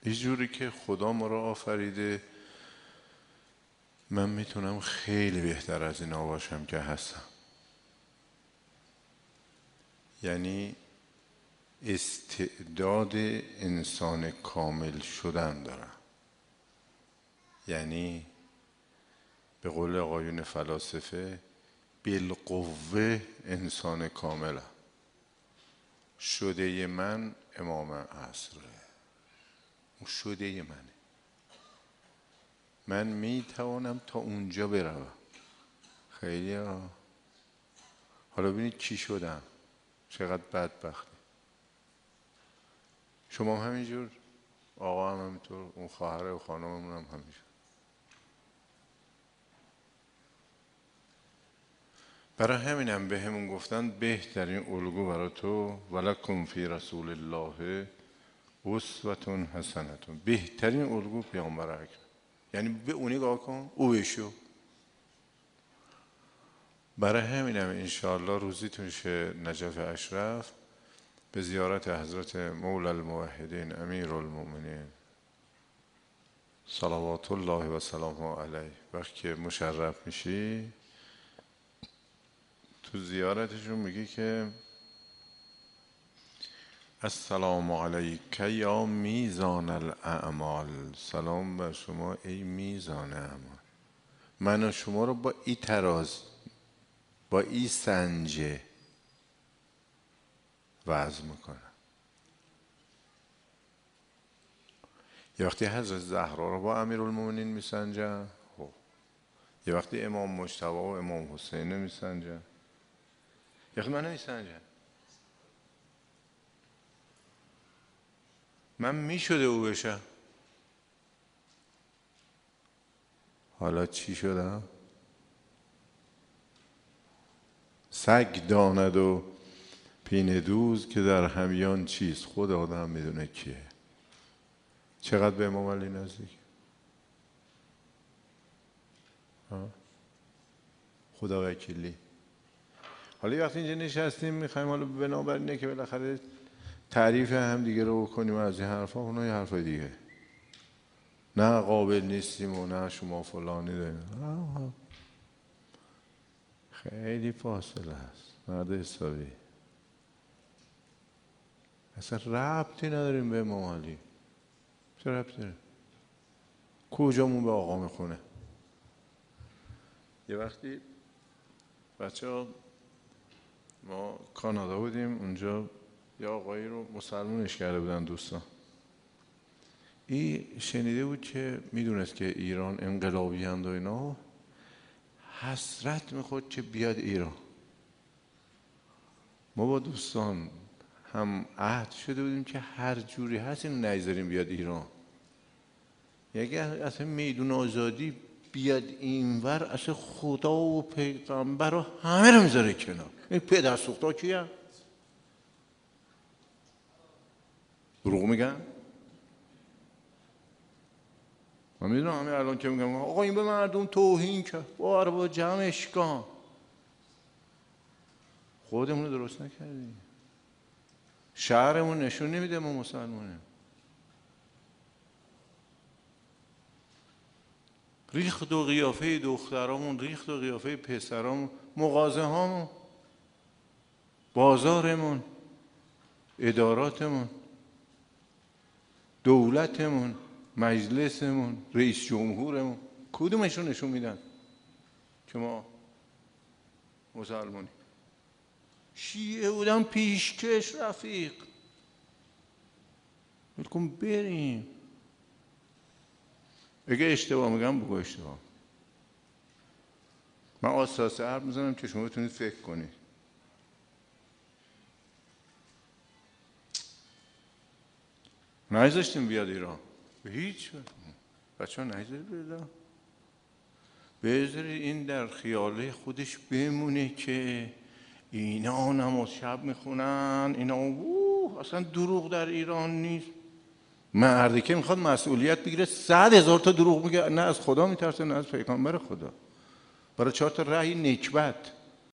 یه جوری که خدا ما رو آفریده من میتونم خیلی بهتر از اینا باشم که هستم. یعنی استعداد انسان کامل شدن دارم. یعنی به قول آقایون فلاسفه بالقوه انسان کاملم. شده من امام عصره، اون شده منه. من میتوانم تا اونجا بروم. خیلی حالا ببینید کی شدم، چقدر بدبختی. شما هم همینجور، آقا هم همینطور، اون خواهر و خانممون هم همینجور. برای همینم به همون گفتن بهترین الگو برای تو ولکم فی رسول الله اسوة حسنة. بهترین الگو پیامبر اکرم. یعنی به اونی نگاه کن، او بشو. برای همینم انشاءالله روزیتون شه نجف اشرف به زیارت حضرت مولا الموحدین امیر المؤمنین صلوات الله و سلامه علیه. وقتی که مشرف میشی تو زیارتشون میگی که السلام علیک یا میزان الاعمال. سلام بر شما ای میزان اعمال. من و شما رو با ای تراز، با ای سنجه وزن میکنم. یه وقتی حضرت زهرا رو با امیرالمومنین میسنجن، یه وقتی امام مجتبی و امام حسین میسنجن، یه وقتی من نمیسنجن. من میشده او بشم، حالا چی شدم؟ سگ داند و پینه دوز که در همیان چیست، خود آدم میدونه کیه. چقدر به امام علی نزدیک، خدا وکیلی. حالا وقتی اینجا نشستیم میخوایم حالا بنابراینه که بالاخره تعریف هم دیگه رو بکنیم از این حرفا، اونا یه حرفای دیگه. نه قابل نیستیم و نه شما فلانی داریم. خیلی فاصله هست مرد حسابی. اصلا ربطی نداریم به امام علی. چه ربطی داریم؟ کجامون به آقا میخونه؟ یه وقتی بچه ها ما کانادا بودیم، اونجا یه آقایی رو مسلمونش کرده بودن دوستان. این شنیده بود که میدونست که ایران انقلابی هند و اینا، حسرت میخورد که بیاد ایران. ما با دوستان هم عهد شده بودیم که هر جوری هست اینو نگذاریم بیاد ایران. یعنی اصلا میدون آزادی بیاد اینور، اصلا خدا و پیغمبر رو همه رو میذاره کنار. این پدر سوختا کیه؟ دروغ میگن؟ من میدونم همین الان که میگم آقا این به مردم توهین کرد، با جمعش کن. خودمون رو درست نکردیم. شهرمون نشون نمیده ما مسلمانیم. ریخت و قیافه دخترامون، ریخت و قیافه پسرامون، مغازه هامون، بازارمون، اداراتمون، دولتمون، مجلسمون، رئیس جمهورمون، کدومشون نشون میدن که ما مسلمانیم؟ شیعه بودن پیشکش رفیق. بلکن بریم. اگه اشتباه میگم بگو اشتباه. من آساسه حرف میزنم که شما بتونید فکر کنید. نگذاشتیم بیاد ایران به هیچ وجه. بچه ها نگذارید بیاد ایران. بذارید این در خیاله خودش بمونه که اینا نماز شب میخونن، اینا اصلا دروغ در ایران نیست. مردی که میخواد مسئولیت بگیره 100,000 تا دروغ میگه، نه از خدا میترسه نه از پیغمبر خدا. برای 4 تا رأی نکبت